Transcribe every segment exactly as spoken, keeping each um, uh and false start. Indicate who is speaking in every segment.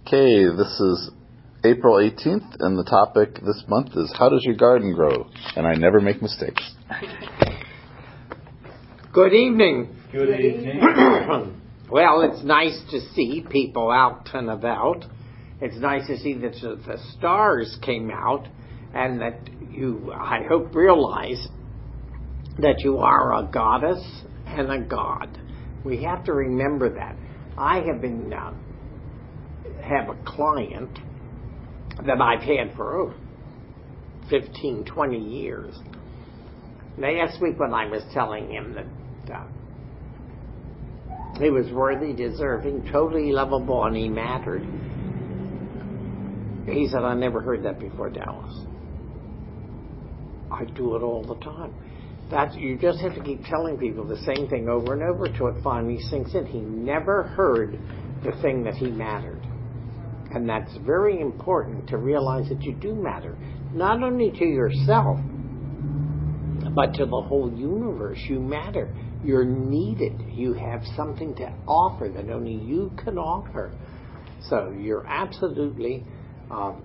Speaker 1: Okay, this is April eighteenth, and the topic this month is how does your garden grow? And I never make mistakes.
Speaker 2: Good evening.
Speaker 3: Good evening.
Speaker 2: Well, it's nice to see people out and about. It's nice to see that the stars came out and that you, I hope, realize that you are a goddess and a god. We have to remember that. I have been uh, have a client that I've had for oh, fifteen, twenty years. Last week when I was telling him that uh, he was worthy, deserving, totally lovable, and he mattered, he said, I never heard that before, Dallas. I do it all the time. That's, you just have to keep telling people the same thing over and over till it finally sinks in. He never heard the thing that he mattered. And that's very important to realize that you do matter. Not only to yourself, but to the whole universe. You matter. You're needed. You have something to offer that only you can offer. So you're absolutely... Um,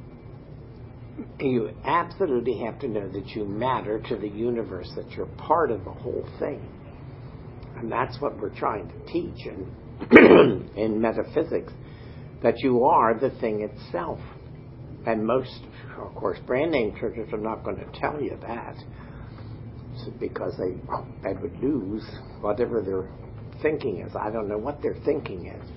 Speaker 2: you absolutely have to know that you matter to the universe, that you're part of the whole thing. And that's what we're trying to teach in, in metaphysics, that you are the thing itself. And most, of course, brand name churches are not going to tell you that, because they, they would lose whatever their thinking is. I don't know what their thinking is.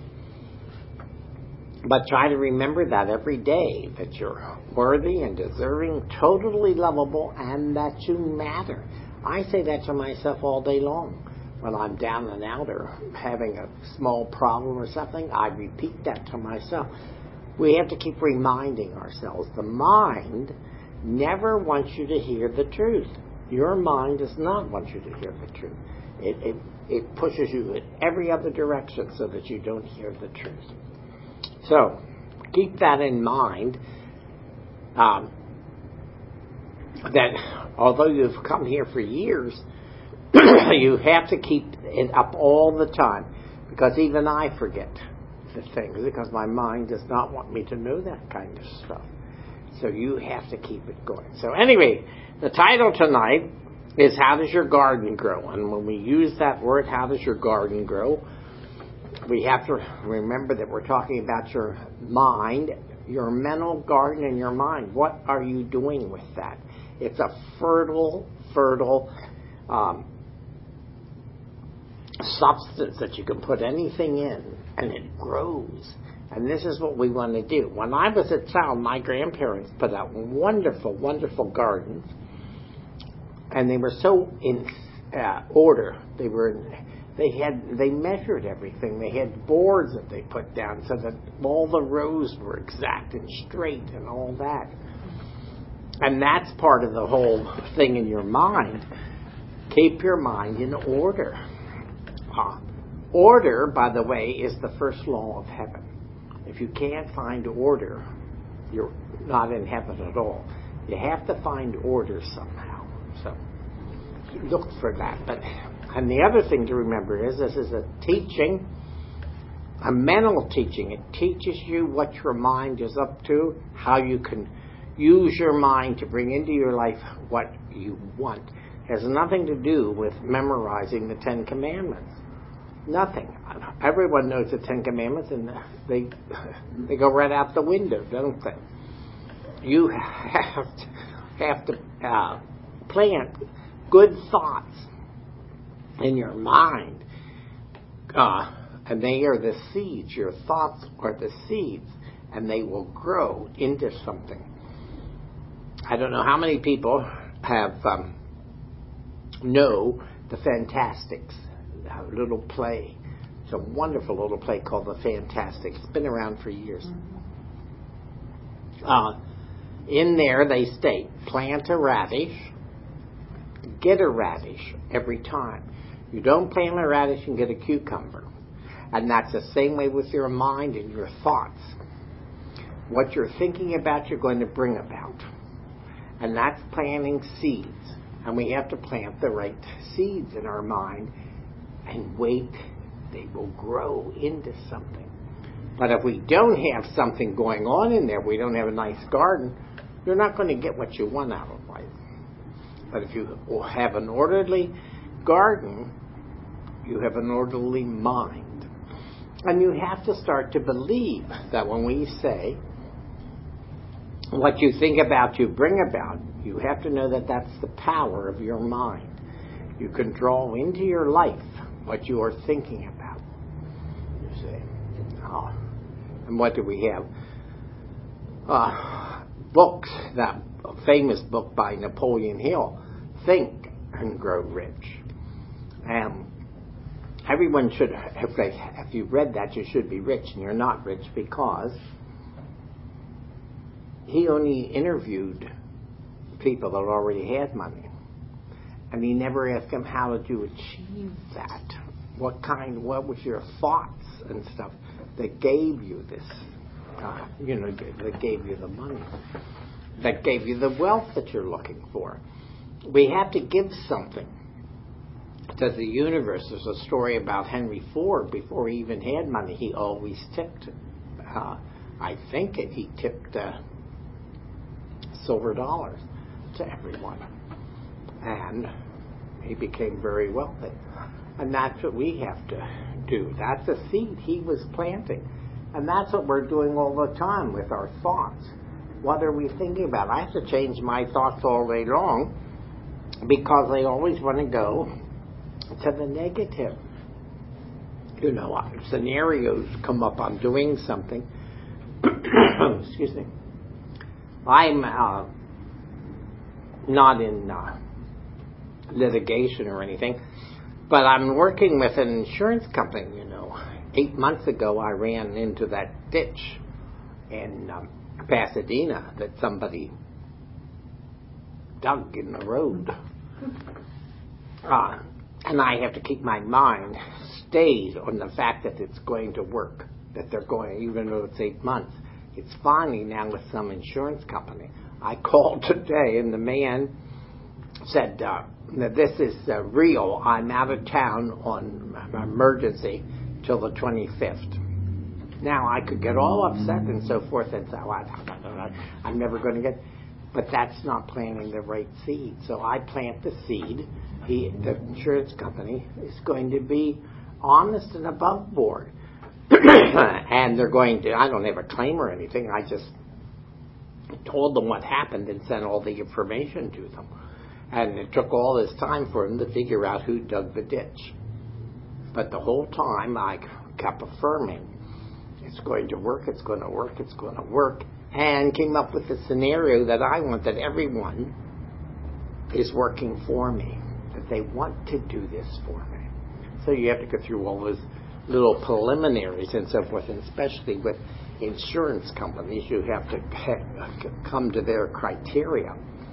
Speaker 2: But try to remember that every day, that you're worthy and deserving, totally lovable, and that you matter. I say that to myself all day long. When I'm down and out or having a small problem or something, I repeat that to myself. We have to keep reminding ourselves. The mind never wants you to hear the truth. Your mind does not want you to hear the truth. It, it, it pushes you in every other direction so that you don't hear the truth. So, keep that in mind, um, that although you've come here for years, you have to keep it up all the time, because even I forget the things, because my mind does not want me to know that kind of stuff. So you have to keep it going. So anyway, the title tonight is How Does Your Garden Grow? And when we use that word, how does your garden grow, we have to remember that we're talking about your mind, your mental garden in your mind. What are you doing with that? It's a fertile, fertile um, substance that you can put anything in, and it grows. And this is what we want to do. When I was a child, my grandparents put out wonderful, wonderful gardens, and they were so in uh, order. They were in, They had they measured everything. They had boards that they put down so that all the rows were exact and straight and all that. And that's part of the whole thing in your mind. Keep your mind in order. Uh, order, by the way, is the first law of heaven. If you can't find order, you're not in heaven at all. You have to find order somehow. So look for that. But And the other thing to remember is this is a teaching, a mental teaching. It teaches you what your mind is up to, how you can use your mind to bring into your life what you want. It has nothing to do with memorizing the Ten Commandments. Nothing. Everyone knows the Ten Commandments, and they they go right out the window, don't they? You have to, have to uh, plant good thoughts in your mind, uh, and they are the seeds. Your thoughts are the seeds, and they will grow into something. I don't know how many people have um, know the Fantastics, a little play. It's a wonderful little play called The Fantastics. It's been around for years. Uh, in there they state, plant a radish, get a radish every time. You don't plant a radish and get a cucumber. And that's the same way with your mind and your thoughts. What you're thinking about, you're going to bring about. And that's planting seeds. And we have to plant the right seeds in our mind and wait. They will grow into something. But if we don't have something going on in there, we don't have a nice garden, you're not going to get what you want out of life. But if you have an orderly garden, you have an orderly mind. And you have to start to believe that when we say, what you think about, you bring about, you have to know that that's the power of your mind. You can draw into your life what you are thinking about. You see. Oh. And what do we have? Uh, books, that famous book by Napoleon Hill, Think and Grow Rich. And everyone should, if, they, if you read that, you should be rich, and you're not rich because he only interviewed people that already had money. And he never asked them, how did you achieve that? What kind, what was your thoughts and stuff that gave you this, uh, you know, that gave you the money, that gave you the wealth that you're looking for. We have to give something to the universe. There's a story about Henry Ford. Before he even had money, he always tipped, uh, I think it, he tipped uh, silver dollars to everyone. And he became very wealthy. And that's what we have to do. That's a seed he was planting. And that's what we're doing all the time with our thoughts. What are we thinking about? I have to change my thoughts all day long because I always want to go to the negative. You know, scenarios come up, I'm doing something. Excuse me. I'm uh, not in uh, litigation or anything, but I'm working with an insurance company, you know. Eight months ago, I ran into that ditch in um, Pasadena that somebody dug in the road. Uh, and I have to keep my mind stayed on the fact that it's going to work, that they're going, even though it's eight months. It's finally now with some insurance company. I called today, and the man said, uh, this is uh, real. I'm out of town on emergency till the twenty-fifth. Now, I could get all upset and so forth and say, well, I'm never going to get... But that's not planting the right seed. So I plant the seed. He, the insurance company is going to be honest and above board. And they're going to... I don't have a claim or anything. I just told them what happened and sent all the information to them. And it took all this time for them to figure out who dug the ditch. But the whole time I kept affirming, it's going to work, it's going to work, it's going to work, and came up with a scenario that I want, that everyone is working for me, that they want to do this for me. So you have to go through all those little preliminaries and so forth, and especially with insurance companies, you have to come to their criteria.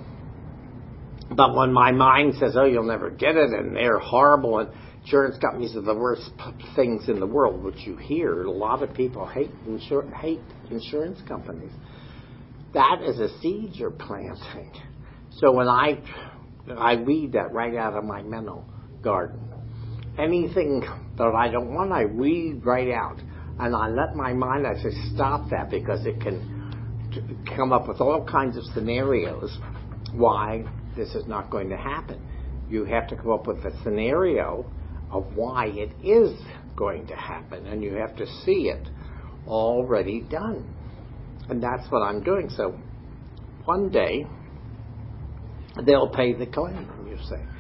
Speaker 2: But when my mind says, oh, you'll never get it, and they're horrible, and insurance companies are the worst things in the world, which you hear, a lot of people hate, insur- hate insurance companies. That is a seed you're planting. So when I, I weed that right out of my mental garden. Anything that I don't want, I weed right out. And I let my mind, I say, stop that, because it can t- come up with all kinds of scenarios why this is not going to happen. You have to come up with a scenario of why it is going to happen, and you have to see it already done. And that's what I'm doing. So one day they'll pay the claim, you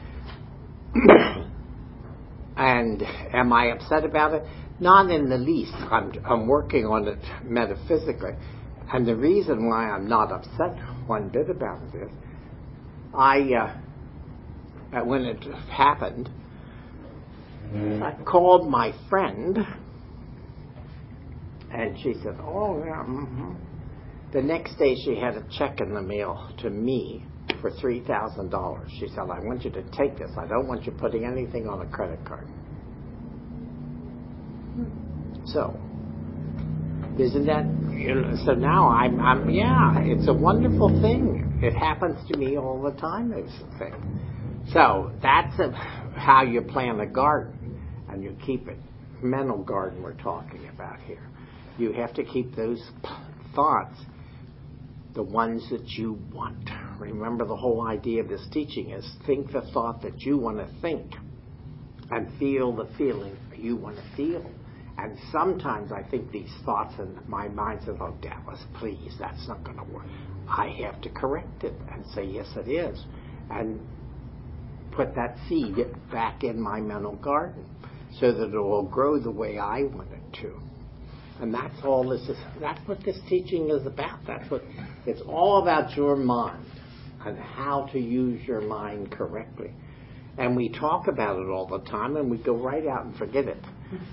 Speaker 2: say. And am I upset about it? Not in the least. I'm, I'm working on it metaphysically. And the reason why I'm not upset one bit about it is, I, uh, when it happened, I called my friend, and she said, oh, yeah, mm-hmm. The next day she had a check in the mail to me for three thousand dollars. She said, I want you to take this. I don't want you putting anything on a credit card. So, isn't that, you know, so now I'm, I'm, yeah, it's a wonderful thing. It happens to me all the time, this thing. So, that's a, how you plant a garden, and you keep it. Mental garden we're talking about here. You have to keep those thoughts, the ones that you want. Remember, the whole idea of this teaching is think the thought that you want to think and feel the feeling you want to feel. And sometimes I think these thoughts in my mind say, oh, Dallas, please, that's not going to work. I have to correct it and say, yes, it is. And put that seed back in my mental garden so that it will grow the way I want it to. And that's all this is. That's what this teaching is about. That's what it's all about, your mind and how to use your mind correctly. And we talk about it all the time, and we go right out and forget it.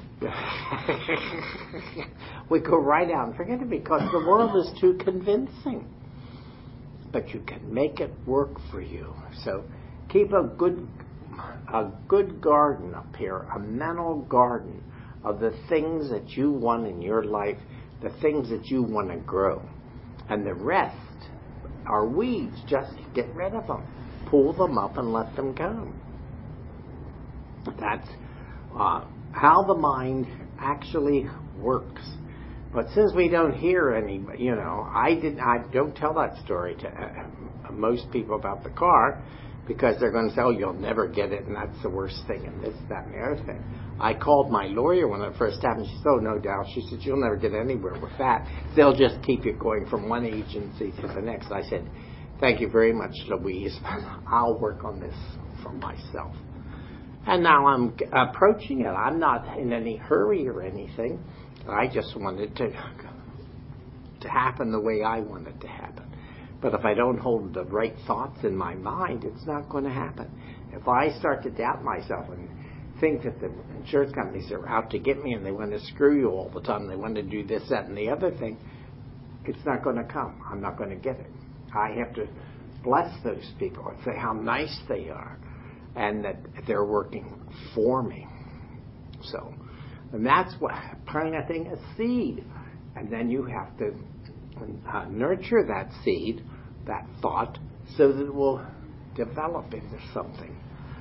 Speaker 2: We go right out and forget it because the world is too convincing. But you can make it work for you. So keep a good, a good garden up here, a mental garden of the things that you want in your life, the things that you want to grow. And the rest are weeds. Just get rid of them. Pull them up and let them go. That's uh, how the mind actually works. But since we don't hear any, you know, I did I don't tell that story to uh, most people about the car because they're going to say, oh, you'll never get it, and that's the worst thing, and this, that, and the other thing. I called my lawyer when it first happened. She said, oh, no doubt. She said, you'll never get anywhere with that. They'll just keep you going from one agency to the next. I said, thank you very much, Louise. I'll work on this for myself. And now I'm approaching it. I'm not in any hurry or anything. I just want it to, to happen the way I want it to happen. But if I don't hold the right thoughts in my mind, it's not going to happen. If I start to doubt myself and think that the insurance companies are out to get me and they want to screw you all the time, they want to do this, that, and the other thing, it's not going to come. I'm not going to get it. I have to bless those people and say how nice they are and that they're working for me. So, and that's what planting a seed. And then you have to uh, nurture that seed, that thought, so that it will develop into something.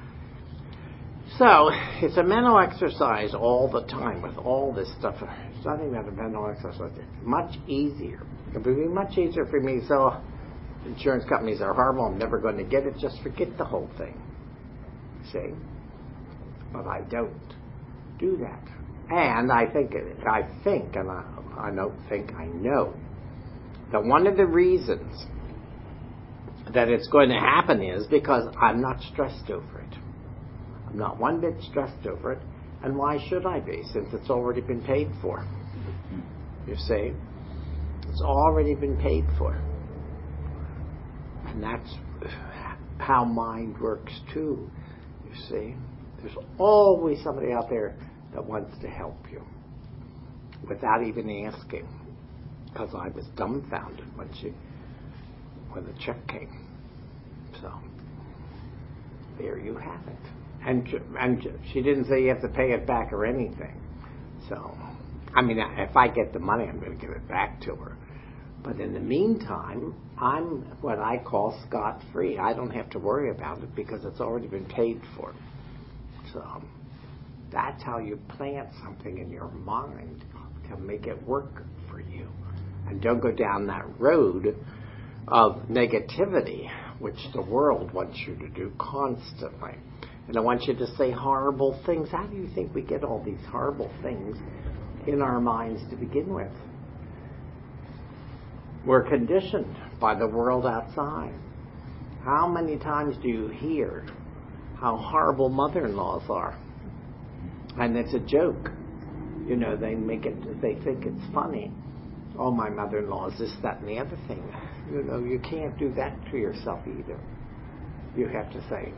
Speaker 2: So, it's a mental exercise all the time with all this stuff. It's nothing but a mental exercise. It's much easier. It would be much easier for me to say, oh, insurance companies are horrible, I'm never going to get it. Just forget the whole thing. See? But I don't do that. And I think, I think, and I, I don't think, I know, that one of the reasons that it's going to happen is because I'm not stressed over it. I'm not one bit stressed over it. And why should I be, since it's already been paid for? You see? It's already been paid for. And that's how mind works too. You see? There's always somebody out there that wants to help you without even asking. Because I was dumbfounded when she, when the check came. So, there you have it. And, and she didn't say you have to pay it back or anything. So, I mean, if I get the money, I'm going to give it back to her. But in the meantime, I'm what I call scot-free. I don't have to worry about it because it's already been paid for. So, that's how you plant something in your mind to make it work for you. And don't go down that road of negativity, which the world wants you to do constantly. And I want you to say horrible things. How do you think we get all these horrible things in our minds to begin with? We're conditioned by the world outside. How many times do you hear how horrible mother-in-laws are? And it's a joke. You know, they make it, they think it's funny. Oh, my mother-in-law is this, that, and the other thing. You know, you can't do that to yourself either. You have to say,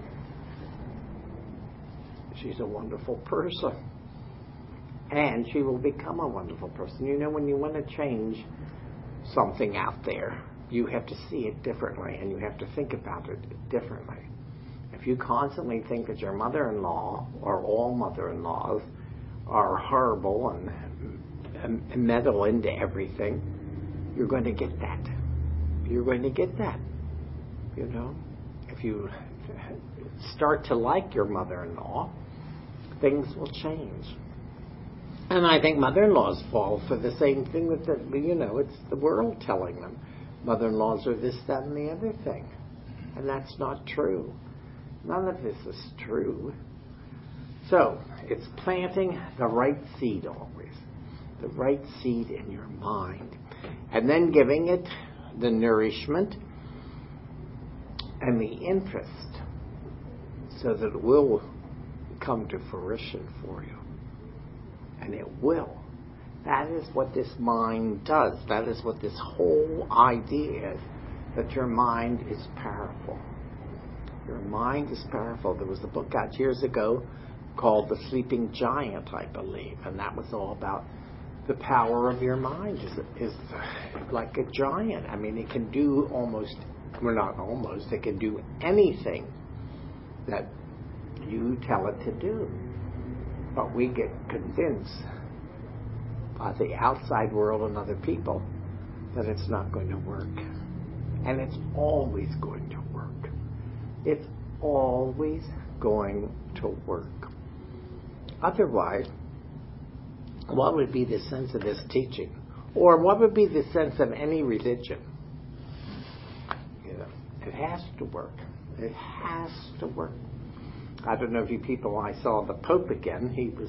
Speaker 2: she's a wonderful person. And she will become a wonderful person. You know, when you want to change something out there, you have to see it differently and you have to think about it differently. If you constantly think that your mother-in-law or all mother-in-laws are horrible and, and meddle into everything, you're going to get that. You're going to get that. You know, if you start to like your mother-in-law, things will change. And I think mother-in-laws fall for the same thing that, the, you know, it's the world telling them. Mother-in-laws are this, that, and the other thing. And that's not true. None of this is true. So, it's planting the right seed always. The right seed in your mind. And then giving it the nourishment and the interest so that it will come to fruition for you. And it will. That is what this mind does. That is what this whole idea is. That your mind is powerful. Your mind is powerful. There was a book out years ago called The Sleeping Giant, I believe. And that was all about the power of your mind is, is like a giant. I mean, it can do almost, well, not almost, it can do anything that you tell it to do. But we get convinced by the outside world and other people that it's not going to work. And it's always going to work. It's always going to work. Otherwise, what would be the sense of this teaching? Or what would be the sense of any religion? You know, it has to work. It has to work. I don't know if you people, I saw the Pope again. He was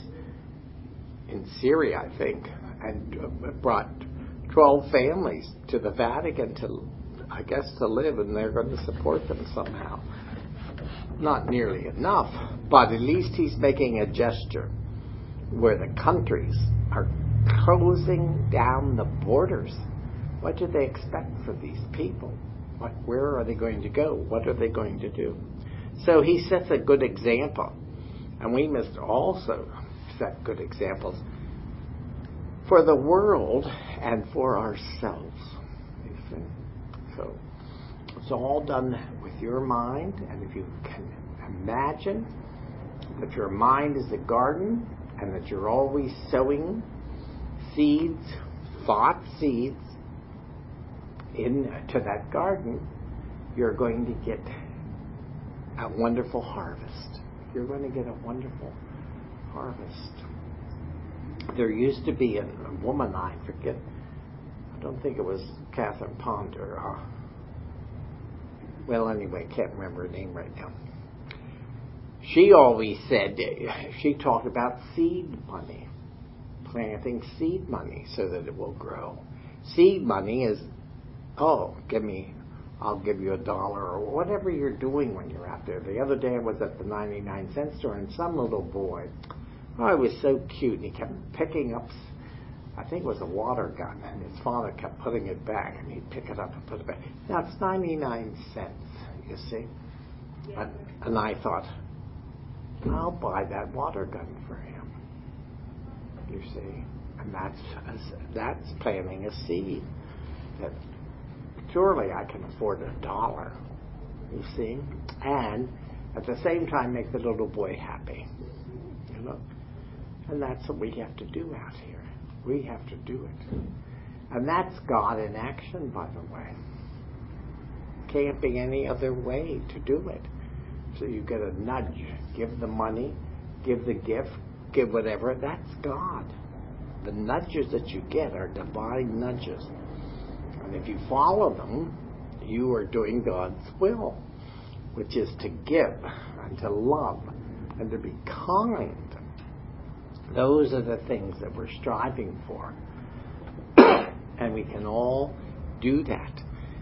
Speaker 2: in Syria, I think, and brought twelve families to the Vatican to, I guess, to live, and they're going to support them somehow. Not nearly enough, but at least he's making a gesture where the countries are closing down the borders. What do they expect for these people? What, where are they going to go? What are they going to do? So he sets a good example. And we must also set good examples for the world and for ourselves. You see? So it's all done with your mind. And if you can imagine that your mind is a garden and that you're always sowing seeds, thought seeds, into that garden, you're going to get a wonderful harvest. You're going to get a wonderful harvest. There used to be a, a woman, I forget, I don't think it was Catherine Ponder. Uh, well, anyway, can't remember her name right now. She always said, she talked about seed money, planting seed money so that it will grow. Seed money is, oh, give me, I'll give you a dollar or whatever you're doing when you're out there. The other day I was at the ninety-nine cent store and some little boy, oh, he was so cute, and he kept picking up, I think it was a water gun, and his father kept putting it back, and he'd pick it up and put it back. Now it's ninety-nine cents, you see. And, and I thought, I'll buy that water gun for him. You see, and that's that's planting a seed. That surely I can afford a dollar. You see, and at the same time make the little boy happy. You know, and that's what we have to do out here. We have to do it, and that's God in action, by the way. Can't be any other way to do it. So you get a nudge. Give the money, give the gift, give whatever. That's God. The nudges that you get are divine nudges. And if you follow them, you are doing God's will, which is to give and to love and to be kind. Those are the things that we're striving for. And we can all do that.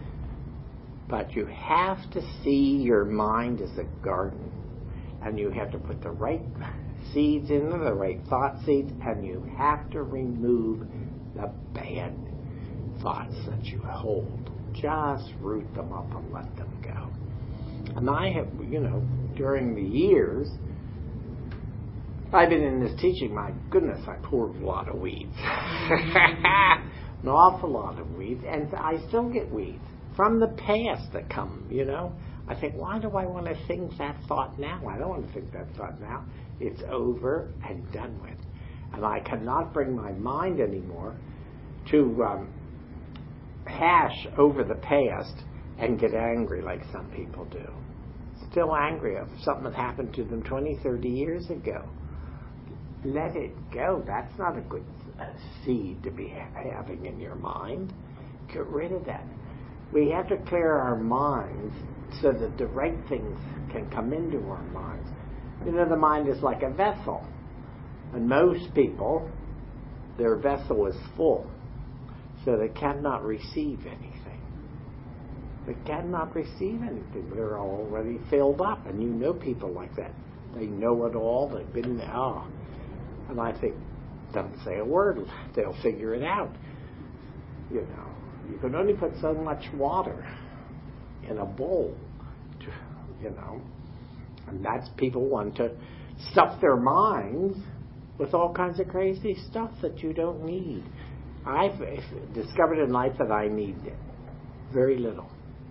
Speaker 2: But you have to see your mind as a garden. And you have to put the right seeds in there, the right thought seeds, and you have to remove the bad thoughts that you hold. Just root them up and let them go. And I have, you know, during the years, I've been in this teaching, my goodness, I poured a lot of weeds. An awful lot of weeds. And I still get weeds from the past that come, you know. I think, why do I want to think that thought now? I don't want to think that thought now. It's over and done with. And I cannot bring my mind anymore to um, hash over the past and get angry like some people do. Still angry of something that happened to them twenty, thirty years ago. let it go. That's not a good uh, seed to be having in your mind. Get rid of that. We have to clear our minds so that the right things can come into our minds. You know, the mind is like a vessel. And most people, their vessel is full, so they cannot receive anything. They cannot receive anything. They're already filled up, and you know people like that. They know it all. They've been there. Oh. And I think, don't say a word. They'll figure it out. You know, you can only put so much water in a bowl, to, you know. And that's people want to stuff their minds with all kinds of crazy stuff that you don't need. I've discovered in life that I need very little.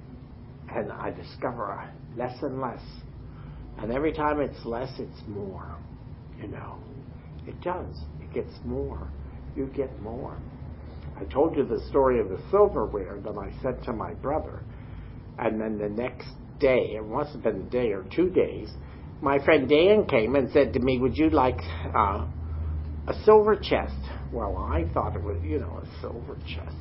Speaker 2: And I discover less and less. And every time it's less, it's more. You know, it does. It gets more. You get more. I told you the story of the silverware that I sent to my brother. And then the next day, it must have been a day or two days, my friend Dan came and said to me, would you like uh, a silver chest? Well, I thought it was, you know, a silver chest.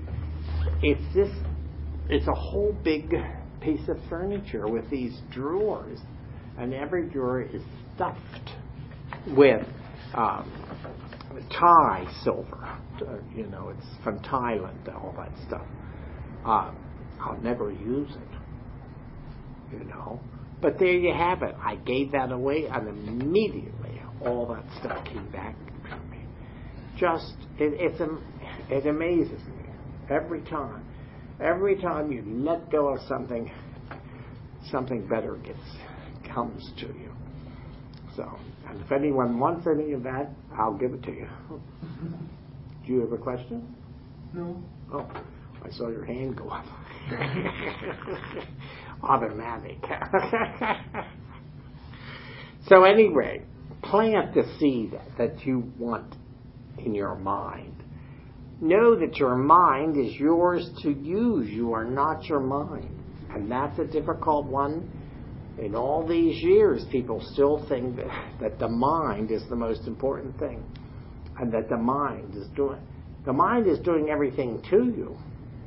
Speaker 2: It's this, it's a whole big piece of furniture with these drawers. And every drawer is stuffed with um, Thai silver. Uh, you know, it's from Thailand, all that stuff. Uh, I'll never use it, you know. But there you have it. I gave that away, and immediately all that stuff came back to me. Just, it, it's, it amazes me every time. Every time you let go of something, something better gets comes to you. So, and if anyone wants any of that, I'll give it to you. Do you have a question?
Speaker 3: No.
Speaker 2: Oh, I saw your hand go up. Automatic. So anyway, plant the seed that you want in your mind. Know that your mind is yours to use. You are not your mind. And that's a difficult one. In all these years, people still think that, that the mind is the most important thing. And that the mind is doing, the mind is doing everything to you.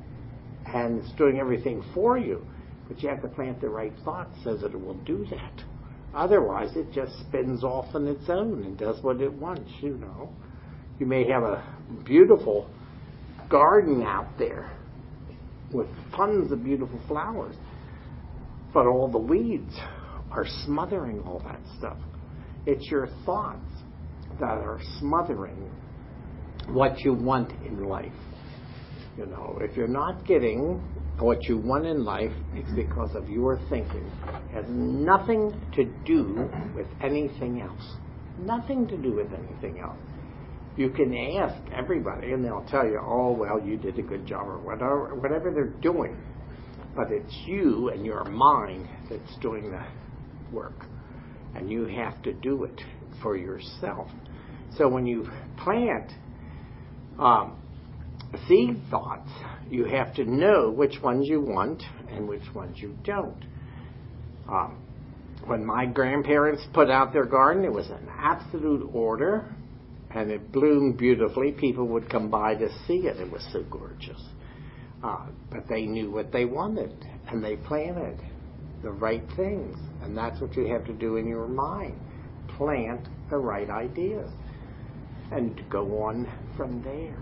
Speaker 2: And it's doing everything for you. But you have to plant the right thoughts so that it will do that. Otherwise, it just spins off on its own and does what it wants, you know. You may have a beautiful garden out there with tons of beautiful flowers, but all the weeds are smothering all that stuff. It's your thoughts that are smothering what you want in life. You know, if you're not getting what you want in life, it's because of your thinking. It has nothing to do with anything else. Nothing to do with anything else. You can ask everybody and they'll tell you, oh, well, you did a good job or whatever, whatever they're doing. But it's you and your mind that's doing the work. And you have to do it for yourself. So when you plant um, seed thoughts, you have to know which ones you want and which ones you don't. Um, when my grandparents put out their garden, it was an absolute order, and it bloomed beautifully. People would come by to see it. It was so gorgeous. Uh, but they knew what they wanted, and they planted the right things. And that's what you have to do in your mind. Plant the right ideas and go on from there.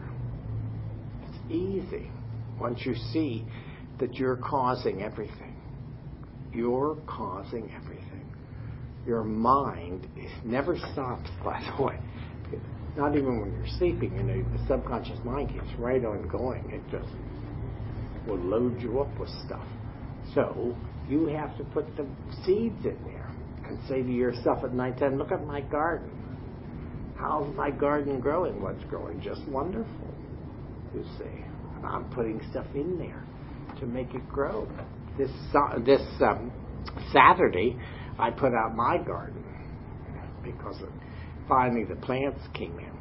Speaker 2: It's easy once you see that you're causing everything. You're causing everything. Your mind is never stops, by the way. Not even when you're sleeping, you know, the subconscious mind keeps right on going. It just will load you up with stuff. So you have to put the seeds in there and say to yourself at night time, look at my garden. How's my garden growing? What's growing? Just wonderful, you see. And I'm putting stuff in there to make it grow. This uh, this um, Saturday, I put out my garden because of, finally the plants came in.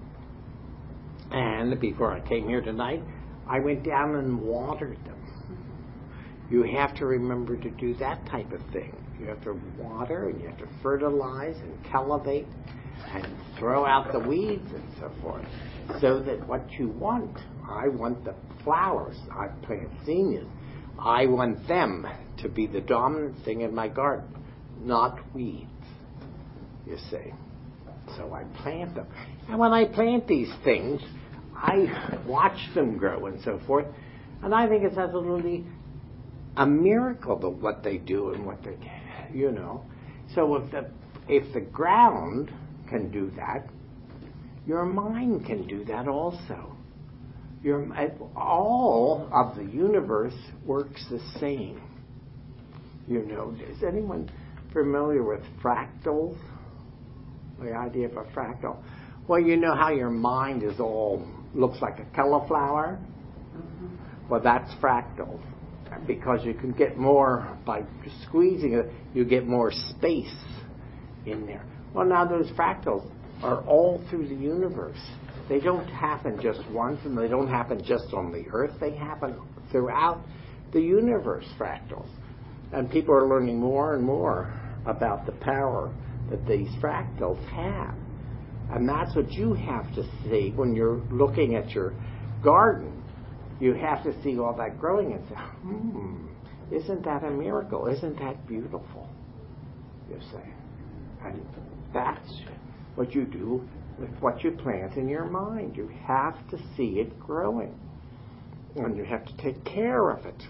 Speaker 2: And before I came here tonight, I went down and watered them. You have to remember to do that type of thing. You have to water and you have to fertilize and cultivate and throw out the weeds and so forth. So that what you want, I want the flowers, I plant zinnias, I want them to be the dominant thing in my garden, not weeds, you see. So I plant them. And when I plant these things, I watch them grow and so forth, and I think it's absolutely a miracle of what they do and what they, you know. So if the if the ground can do that, your mind can do that also. Your all of the universe works the same. You know, is anyone familiar with fractals? The idea of a fractal. Well, you know how your mind is all looks like a cauliflower. Mm-hmm. Well, that's fractals. Because you can get more, by squeezing it, you get more space in there. Well, now those fractals are all through the universe. They don't happen just once, and they don't happen just on the earth. They happen throughout the universe, fractals. And people are learning more and more about the power that these fractals have. And that's what you have to see when you're looking at your garden. You have to see all that growing and say, hmm, isn't that a miracle? Isn't that beautiful? You say. And that's what you do with what you plant in your mind. You have to see it growing. And you have to take care of it.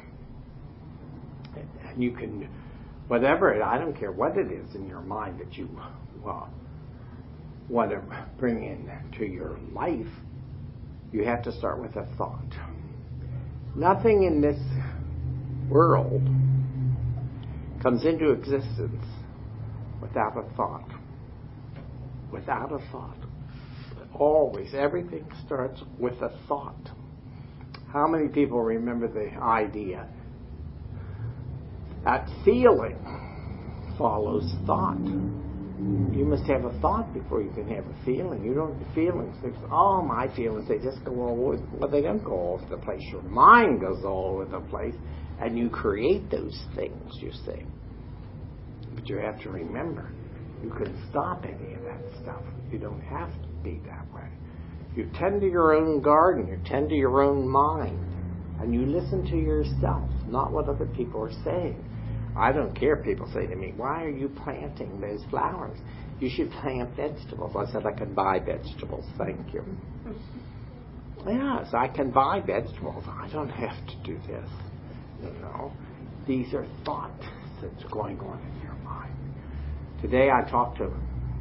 Speaker 2: And you can, whatever it, I don't care what it is in your mind that you well, want to bring into your life, you have to start with a thought. Nothing in this world comes into existence without a thought. Without a thought. Always, everything starts with a thought. How many people remember the idea that feeling follows thought? You must have a thought before you can have a feeling. You don't have feelings. All my feelings, they just go all over. Well, they don't go all over the place. Your mind goes all over the place, and you create those things, you see. But you have to remember, you can stop any of that stuff. You don't have to be that way. You tend to your own garden. You tend to your own mind. And you listen to yourself, not what other people are saying. I don't care if people say to me, why are you planting those flowers? You should plant vegetables. I said, I can buy vegetables, thank you. Yes, I can buy vegetables. I don't have to do this. You know, these are thoughts that's going on in your mind. Today I talked to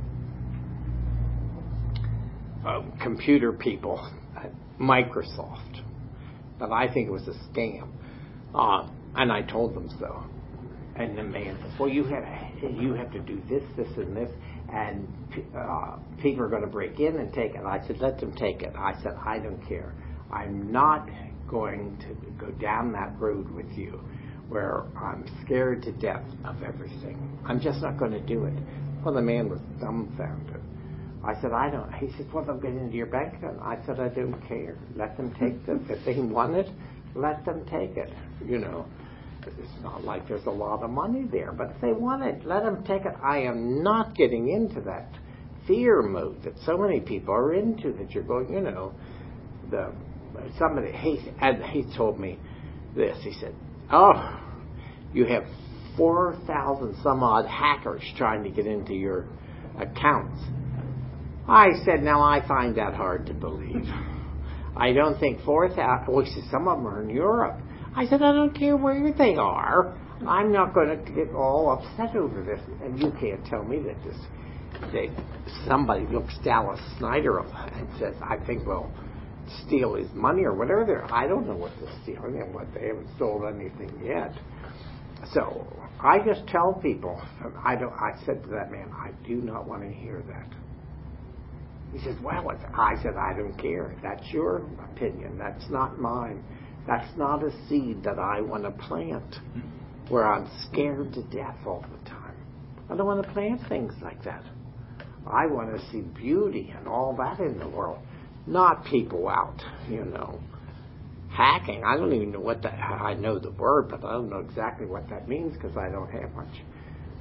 Speaker 2: uh, computer people at Microsoft, but I think it was a scam. Uh, and I told them so. And the man says, well, you have, you have to do this, this, and this, and uh, people are going to break in and take it. I said, let them take it. I said, I don't care. I'm not going to go down that road with you where I'm scared to death of everything. I'm just not going to do it. Well, the man was dumbfounded. I said, I don't. He said, well, they'll get into your bank account. I said, I don't care. Let them take it. If they want it, let them take it, you know. It's not like there's a lot of money there, but if they want it, let them take it. I am not getting into that fear mode that so many people are into, that you're going, you know, the somebody, he, and he told me this, he said, oh, you have four thousand some odd hackers trying to get into your accounts. I said, now I find that hard to believe. I don't think four thousand, well, he said, some of them are in Europe. I said, I don't care where they are. I'm not going to get all upset over this. And you can't tell me that this, they, somebody looks Dallas Snyder up and says, I think we'll steal his money or whatever. They're, I don't know what they're stealing and what they haven't stolen anything yet. So I just tell people, I don't. I said to that man, I do not want to hear that. He says, well, it's, I said, I don't care. That's your opinion. That's not mine. That's not a seed that I want to plant where I'm scared to death all the time. I don't want to plant things like that. I want to see beauty and all that in the world, not people out, you know, hacking. I don't even know what that, I know the word, but I don't know exactly what that means because I don't have much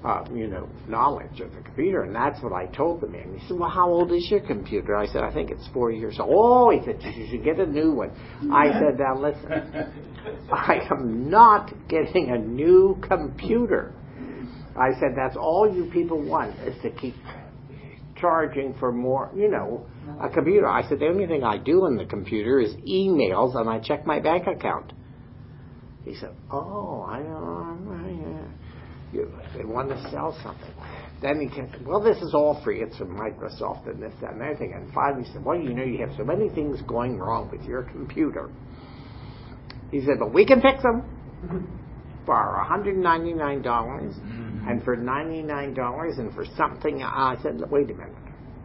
Speaker 2: uh, you know, knowledge of the computer. And that's what I told the man. He said, well, how old is your computer? I said, I think it's four years old. Oh, he said, you should get a new one. I said, now listen, I am not getting a new computer. I said, that's all you people want is to keep charging for more, you know, a computer. I said, the only thing I do in the computer is emails, and I check my bank account. He said, oh, I know, you, they want to sell something. Then he said, well, this is all free. It's from Microsoft and this, that, and everything. And finally he said, well, you know, you have so many things going wrong with your computer. He said, but we can fix them for one hundred ninety-nine dollars. And for ninety-nine dollars and for something, I said, wait a minute.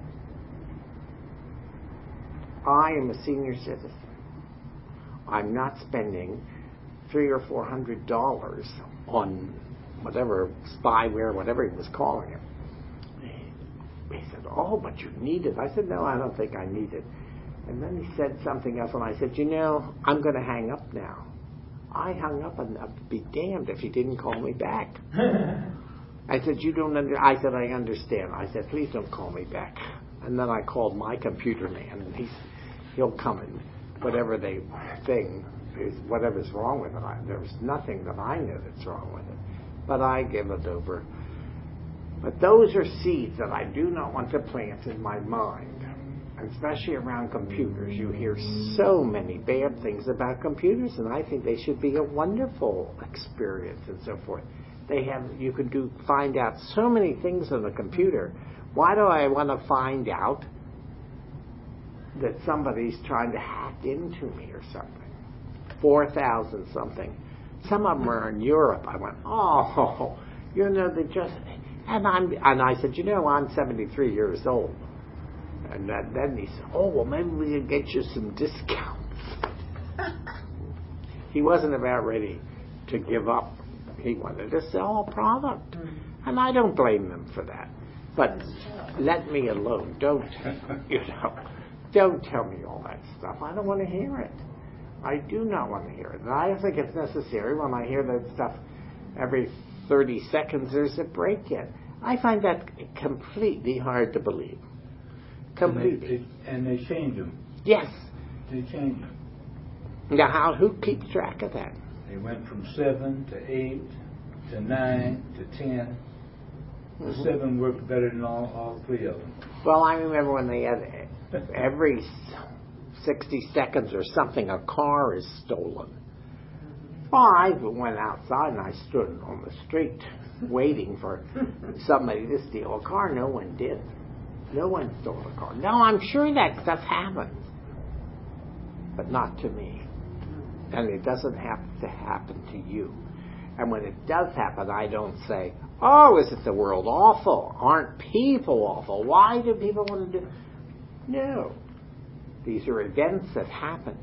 Speaker 2: I am a senior citizen. I'm not spending three or four hundred dollars on whatever spyware, whatever he was calling it. He said, oh, but you need it. I said, no, I don't think I need it. And then he said something else, and I said, you know, I'm going to hang up now. I hung up, and I'd be damned if he didn't call me back. I said, you don't under. I said, I understand. I said, please don't call me back. And then I called my computer man, and he's he'll come and whatever they thing is, whatever's wrong with it. I, there's nothing that I know that's wrong with it, but I give it over. But those are seeds that I do not want to plant in my mind, especially around computers. You hear so many bad things about computers, and I think they should be a wonderful experience and so forth. They have, you can do, find out so many things on a computer. Why do I want to find out that somebody's trying to hack into me or something? four thousand something. Some of them are in Europe. I went, oh, you know, they just, and I'm, and I said, you know, I'm seventy-three years old. And then, then he said, oh, well, maybe we can get you some discounts. He wasn't about ready to give up. He wanted to sell a product. Mm-hmm. And I don't blame them for that. But let me alone. Don't, you know, don't tell me all that stuff. I don't want to hear it. I do not want to hear it. And I don't think it's necessary when I hear that stuff every thirty seconds there's a break-in. I find that completely hard to believe. Completely.
Speaker 3: And they, and they change them.
Speaker 2: Yes.
Speaker 3: They change them.
Speaker 2: Now, how? Who keeps track of that?
Speaker 3: They went from seven to eight to nine to ten. The mm-hmm. seven worked better than all, all three of them.
Speaker 2: Well, I remember when they had every sixty seconds or something, a car is stolen. Well, I went outside and I stood on the street waiting for somebody to steal a car. No one did. No one stole a car. No, I'm sure that stuff happens, but not to me. And it doesn't have to happen to you. And when it does happen, I don't say, oh, isn't the world awful? Aren't people awful? Why do people want to do... No. These are events that happen.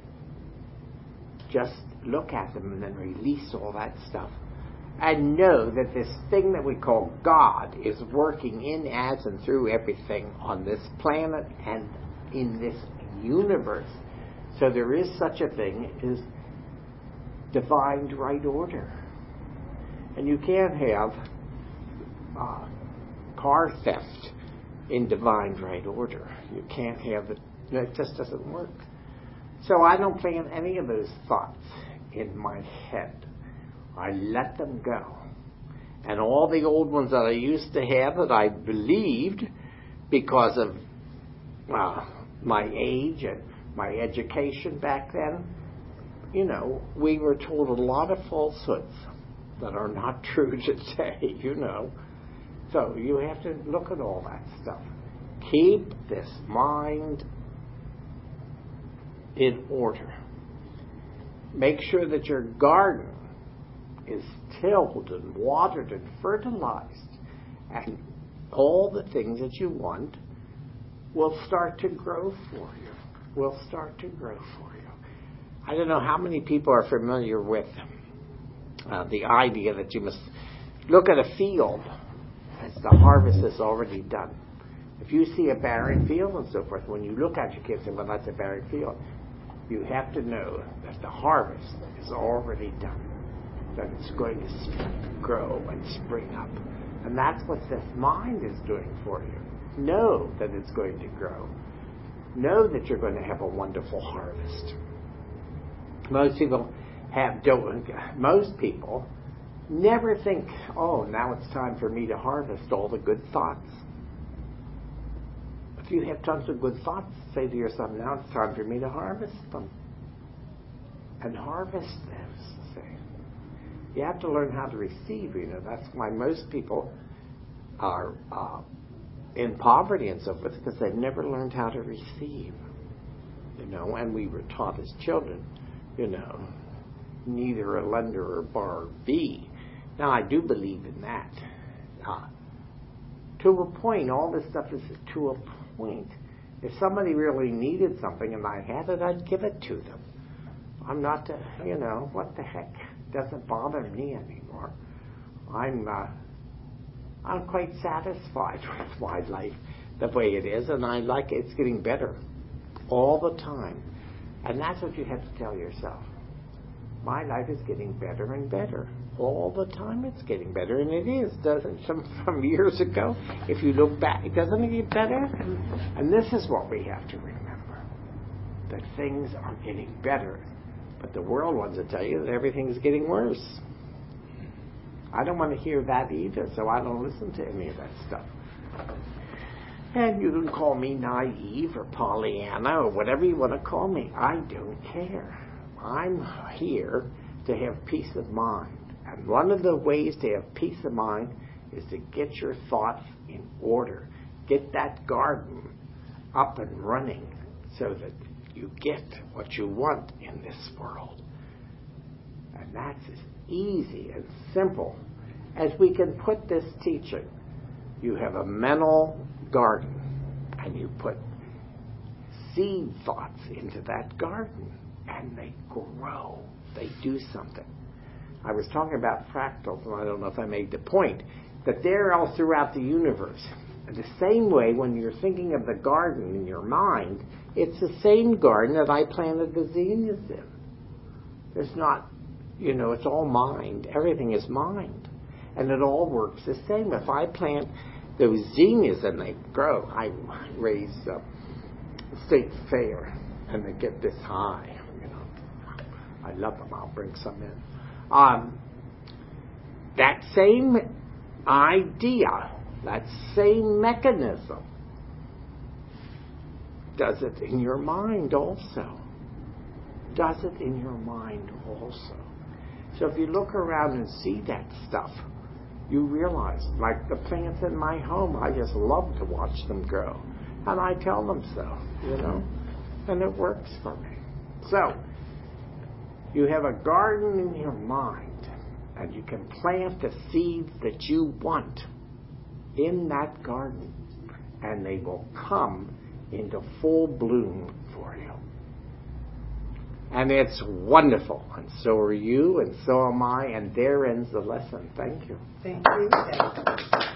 Speaker 2: Just look at them and then release all that stuff. And know that this thing that we call God is working in, as, and through everything on this planet and in this universe. So there is such a thing as divine right order. And you can't have uh, car theft in divine right order. You can't have it. It just doesn't work. So I don't plant any of those thoughts in my head. I let them go. And all the old ones that I used to have that I believed because of uh, my age and my education back then, you know, we were told a lot of falsehoods that are not true today, you know. So you have to look at all that stuff. Keep this mind in order. Make sure that your garden is tilled and watered and fertilized, and all the things that you want will start to grow for you. Will start to grow for you. I don't know how many people are familiar with uh, the idea that you must look at a field as the harvest is already done. If you see a barren field and so forth, when you look at it, you can't say, well, that's a barren field. You have to know that the harvest is already done, that it's going to grow and spring up. And that's what this mind is doing for you. Know that it's going to grow. Know that you're going to have a wonderful harvest. Most people have don't. Most people never think, oh, now it's time for me to harvest all the good thoughts. If you have tons of good thoughts, say to yourself, now it's time for me to harvest them. And harvest them, say. You have to learn how to receive, you know. That's why most people are uh, in poverty and so forth, because they've never learned how to receive. You know, and we were taught as children, you know, neither a lender or borrower be. Now, I do believe in that. Uh, to a point, all this stuff is to a point. If somebody really needed something and I had it, I'd give it to them. I'm not, uh, you know, what the heck? Doesn't bother me anymore. I'm, uh, I'm quite satisfied with my life the way it is, and I like it. It's getting better all the time. And that's what you have to tell yourself. My life is getting better and better. All the time it's getting better, and it is, doesn't it? From, from years ago, if you look back, doesn't it get better? And, and this is what we have to remember, that things are getting better. But the world wants to tell you that everything's getting worse. I don't want to hear that either, so I don't listen to any of that stuff. And you can call me naive or Pollyanna or whatever you want to call me. I don't care. I'm here to have peace of mind. And one of the ways to have peace of mind is to get your thoughts in order. Get that garden up and running so that you get what you want in this world. And that's as easy and simple as we can put this teaching. You have a mental garden, and you put seed thoughts into that garden, and they grow. They do something. I was talking about fractals, and I don't know if I made the point, that they're all throughout the universe. In the same way, when you're thinking of the garden in your mind, it's the same garden that I planted the zinnias in. There's not, you know, it's all mind. Everything is mind. And it all works the same. If I plant those zinnias and they grow, I raise uh, State Fair, and they get this high. You know, I love them. I'll bring some in. Um, that same idea, that same mechanism, does it in your mind also. Does it in your mind also. So if you look around and see that stuff, you realize, like the plants in my home, I just love to watch them grow. And I tell them so, you know, and it works for me. So, you have a garden in your mind, and you can plant the seeds that you want in that garden, and they will come into full bloom for you. And it's wonderful, and so are you, and so am I, and there ends the lesson. Thank you.
Speaker 4: Thank you. Thank you.